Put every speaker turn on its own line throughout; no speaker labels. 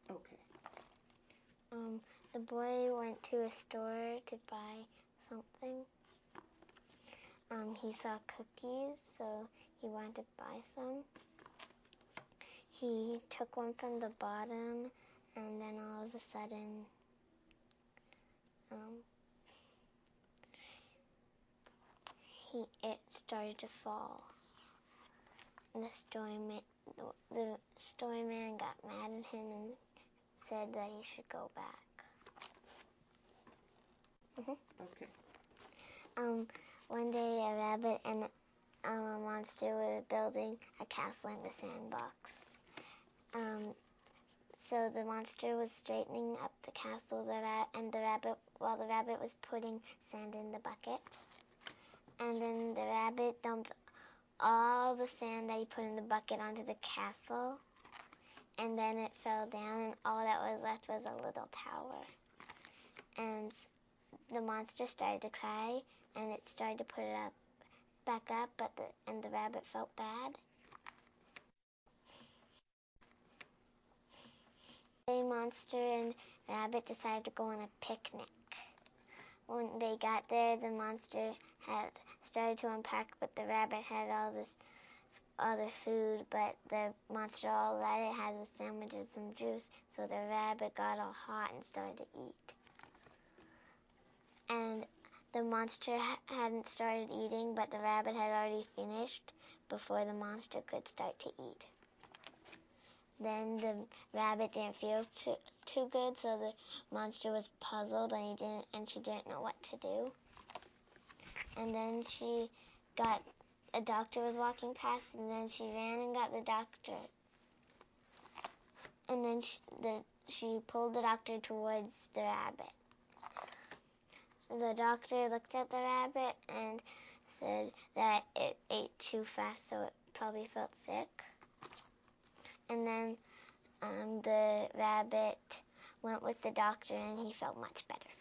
Okay.
The boy went to a store to buy something. He saw cookies, so he wanted to buy some. He took one from the bottom, and then all of a sudden, it started to fall. And the store man got mad at him and said that he should go back.
Okay.
One day a rabbit and a monster were building a castle in the sandbox. So the monster was straightening up the castle, while the rabbit was putting sand in the bucket. And then the rabbit dumped all the sand that he put in the bucket onto the castle, and then it fell down, and all that was left was a little tower. And the monster started to cry, and it started to put it back up, and the rabbit felt bad. The monster and rabbit decided to go on a picnic. When they got there, the monster had started to unpack, but the rabbit had all this other food, but the monster all that it had was sandwiches and juice, so the rabbit got all hot and started to eat. And the monster hadn't started eating, but the rabbit had already finished before the monster could start to eat. Then the rabbit didn't feel too good, so the monster was puzzled, and she didn't know what to do. And then a doctor was walking past, and then she ran and got the doctor. And then she pulled the doctor towards the rabbit. The doctor looked at the rabbit and said that it ate too fast, so it probably felt sick. And then the rabbit went with the doctor, and he felt much better.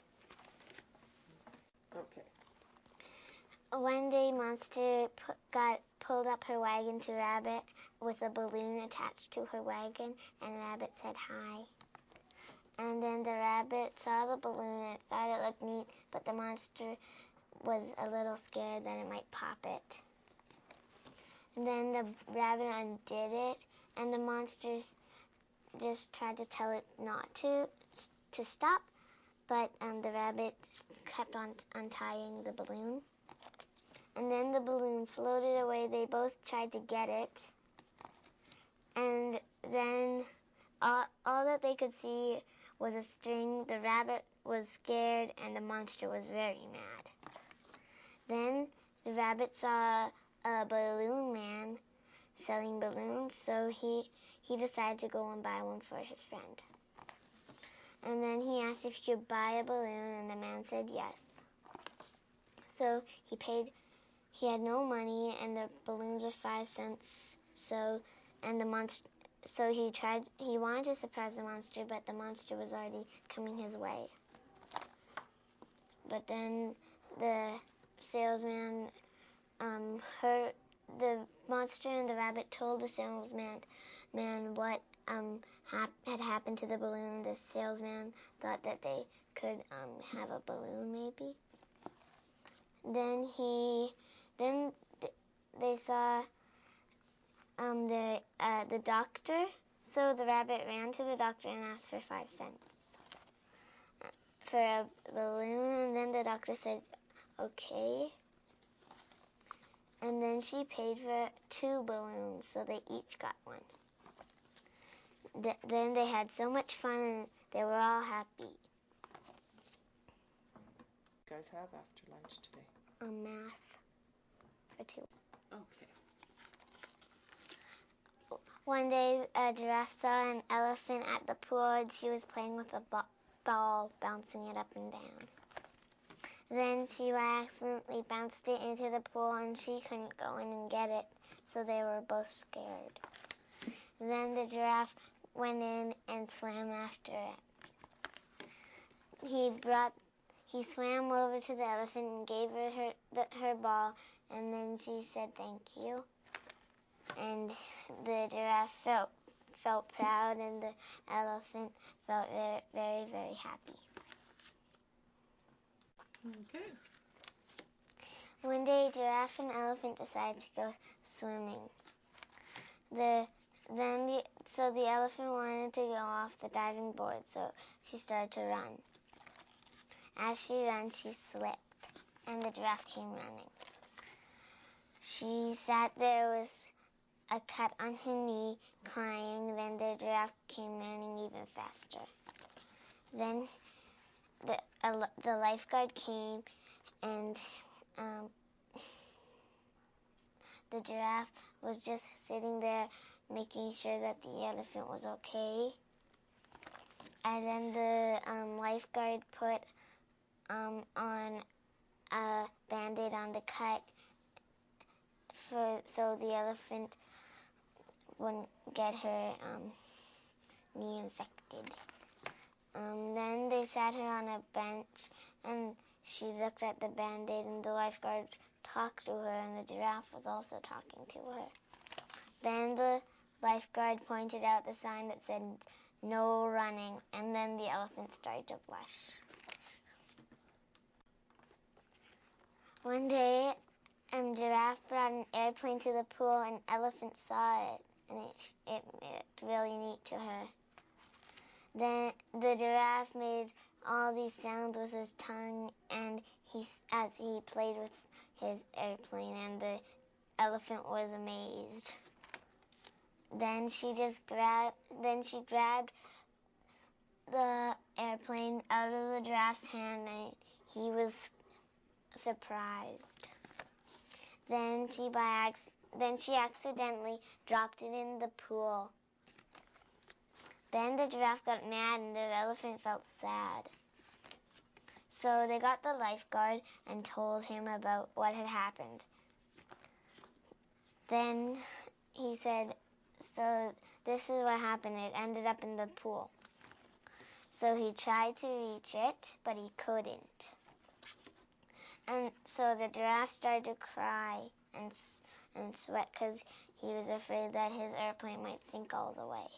Okay.
One day, Monster pulled up her wagon to Rabbit with a balloon attached to her wagon, and Rabbit said hi. And then the rabbit saw the balloon and thought it looked neat, but the monster was a little scared that it might pop it. And then the rabbit undid it, and the monster just tried to tell it not to stop, but the rabbit kept on untying the balloon. And then the balloon floated away. They both tried to get it. And then all that they could see was a string. The rabbit was scared, and the monster was very mad. Then the rabbit saw a balloon man selling balloons, so he decided to go and buy one for his friend. And then he asked if he could buy a balloon, and the man said yes. So he paid. He had no money, and the balloons were 5 cents. So he wanted to surprise the monster, but the monster was already coming his way. But then the salesman heard the monster, and the rabbit told the salesman what had happened to the balloon. The salesman thought that they could have a balloon, maybe. Then they saw the doctor. So the rabbit ran to the doctor and asked for 5 cents for a balloon, and then the doctor said, okay. And then she paid for 2 balloons, so they each got one. Then they had so much fun, and they were all happy.
You guys have after lunch today?
Math for 2.
Okay.
One day, a giraffe saw an elephant at the pool, and she was playing with a ball, bouncing it up and down. Then she accidentally bounced it into the pool, and she couldn't go in and get it, so they were both scared. Then the giraffe went in and swam after it. He swam over to the elephant and gave her her ball, and then she said thank you. And the giraffe felt felt proud, and the elephant felt very, very, very happy.
Okay.
One day, Giraffe and Elephant decided to go swimming. So the elephant wanted to go off the diving board, so she started to run. As she ran, she slipped, and the giraffe came running. She sat there with a cut on her knee, crying. Then the giraffe came running even faster. Then the lifeguard came, and the giraffe was just sitting there, making sure that the elephant was okay. And then the lifeguard put on a Band-Aid on the cut so the elephant wouldn't get her knee infected. Then they sat her on a bench, and she looked at the Band-Aid, and the lifeguard talked to her, and the giraffe was also talking to her. Then the lifeguard pointed out the sign that said "No running," and then the elephant started to blush. One day, Giraffe brought an airplane to the pool, and Elephant saw it, and it looked really neat to her. Then the Giraffe made all these sounds with his tongue, and as he played with his airplane, and the elephant was amazed. Then she grabbed the airplane out of the giraffe's hand, and he was surprised. Then she accidentally dropped it in the pool. Then the giraffe got mad, and the elephant felt sad. So they got the lifeguard and told him about what had happened. Then he said, "So this is what happened. It ended up in the pool." So he tried to reach it, but he couldn't. And so the giraffe started to cry and sweat because he was afraid that his airplane might sink all the way.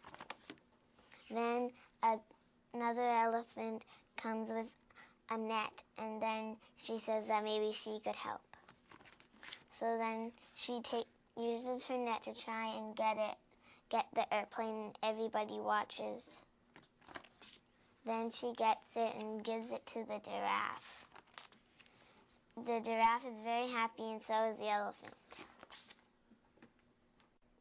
Then another elephant comes with a net, and then she says that maybe she could help. So then she uses her net to try and get the airplane, and everybody watches. Then she gets it and gives it to the giraffe. The giraffe is very happy, and so is the elephant.